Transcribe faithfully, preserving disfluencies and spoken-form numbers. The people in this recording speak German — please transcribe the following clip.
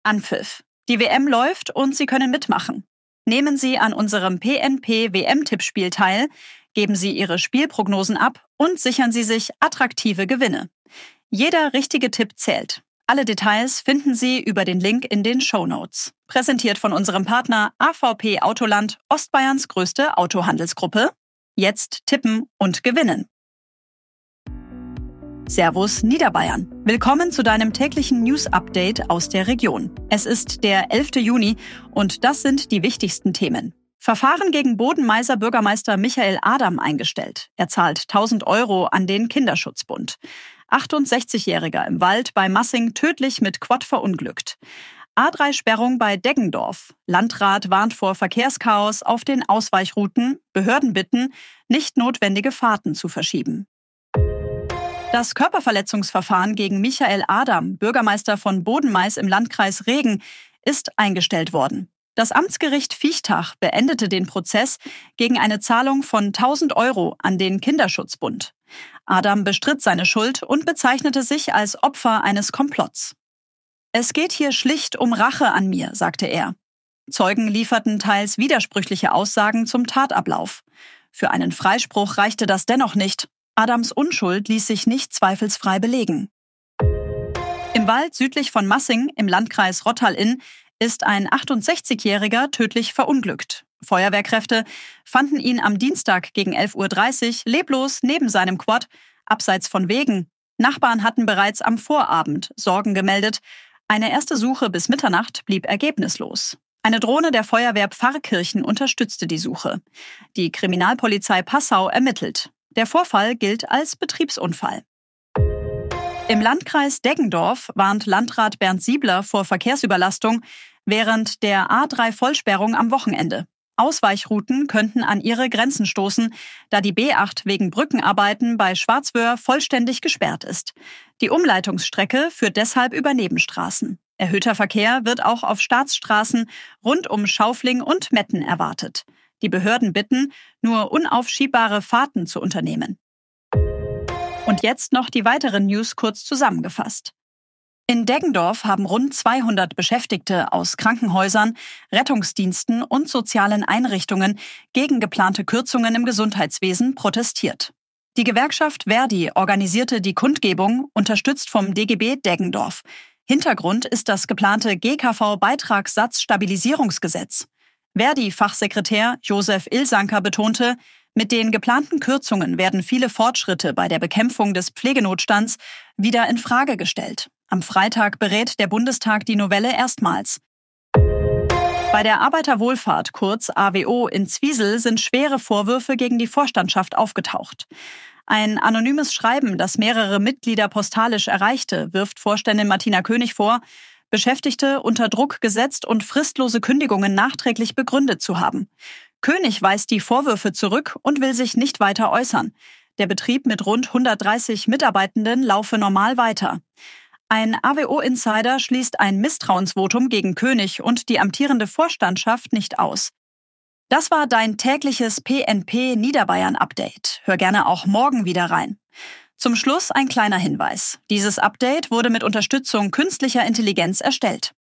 Anpfiff. Die W M läuft und Sie können mitmachen. Nehmen Sie an unserem P N P-W M-Tippspiel teil, geben Sie Ihre Spielprognosen ab und sichern Sie sich attraktive Gewinne. Jeder richtige Tipp zählt. Alle Details finden Sie über den Link in den Shownotes. Präsentiert von unserem Partner A V P Autoland, Ostbayerns größte Autohandelsgruppe. Jetzt tippen und gewinnen. Servus Niederbayern. Willkommen zu deinem täglichen News-Update aus der Region. Es ist der elfte Juni und das sind die wichtigsten Themen. Verfahren gegen Bodenmeißer Bürgermeister Michael Adam eingestellt. Er zahlt tausend Euro an den Kinderschutzbund. achtundsechzigjähriger im Wald bei Massing tödlich mit Quad verunglückt. A drei Sperrung bei Deggendorf. Landrat warnt vor Verkehrschaos auf den Ausweichrouten. Behörden bitten, nicht notwendige Fahrten zu verschieben. Das Körperverletzungsverfahren gegen Michael Adam, Bürgermeister von Bodenmais im Landkreis Regen, ist eingestellt worden. Das Amtsgericht Viechtach beendete den Prozess gegen eine Zahlung von tausend Euro an den Kinderschutzbund. Adam bestritt seine Schuld und bezeichnete sich als Opfer eines Komplotts. Es geht hier schlicht um Rache an mir, sagte er. Zeugen lieferten teils widersprüchliche Aussagen zum Tatablauf. Für einen Freispruch reichte das dennoch nicht. Adams Unschuld ließ sich nicht zweifelsfrei belegen. Im Wald südlich von Massing im Landkreis Rottal-Inn ist ein achtundsechzigjähriger tödlich verunglückt. Feuerwehrkräfte fanden ihn am Dienstag gegen elf Uhr dreißig leblos neben seinem Quad, abseits von Wegen. Nachbarn hatten bereits am Vorabend Sorgen gemeldet. Eine erste Suche bis Mitternacht blieb ergebnislos. Eine Drohne der Feuerwehr Pfarrkirchen unterstützte die Suche. Die Kriminalpolizei Passau ermittelt. Der Vorfall gilt als Betriebsunfall. Im Landkreis Deggendorf warnt Landrat Bernd Siebler vor Verkehrsüberlastung während der A drei Vollsperrung am Wochenende. Ausweichrouten könnten an ihre Grenzen stoßen, da die B acht wegen Brückenarbeiten bei Schwarzwöhr vollständig gesperrt ist. Die Umleitungsstrecke führt deshalb über Nebenstraßen. Erhöhter Verkehr wird auch auf Staatsstraßen rund um Schaufling und Metten erwartet. Die Behörden bitten, nur unaufschiebbare Fahrten zu unternehmen. Und jetzt noch die weiteren News kurz zusammengefasst. In Deggendorf haben rund zweihundert Beschäftigte aus Krankenhäusern, Rettungsdiensten und sozialen Einrichtungen gegen geplante Kürzungen im Gesundheitswesen protestiert. Die Gewerkschaft Verdi organisierte die Kundgebung, unterstützt vom D G B Deggendorf. Hintergrund ist das geplante G K V-Beitragssatzstabilisierungsgesetz. Verdi-Fachsekretär Josef Ilsanker betonte, mit den geplanten Kürzungen werden viele Fortschritte bei der Bekämpfung des Pflegenotstands wieder in Frage gestellt. Am Freitag berät der Bundestag die Novelle erstmals. Bei der Arbeiterwohlfahrt, kurz A W O, in Zwiesel sind schwere Vorwürfe gegen die Vorstandschaft aufgetaucht. Ein anonymes Schreiben, das mehrere Mitglieder postalisch erreichte, wirft Vorständin Martina König vor, Beschäftigte unter Druck gesetzt und fristlose Kündigungen nachträglich begründet zu haben. König weist die Vorwürfe zurück und will sich nicht weiter äußern. Der Betrieb mit rund hundertdreißig Mitarbeitenden laufe normal weiter. Ein A W O-Insider schließt ein Misstrauensvotum gegen König und die amtierende Vorstandschaft nicht aus. Das war dein tägliches P N P Niederbayern-Update. Hör gerne auch morgen wieder rein. Zum Schluss ein kleiner Hinweis. Dieses Update wurde mit Unterstützung künstlicher Intelligenz erstellt.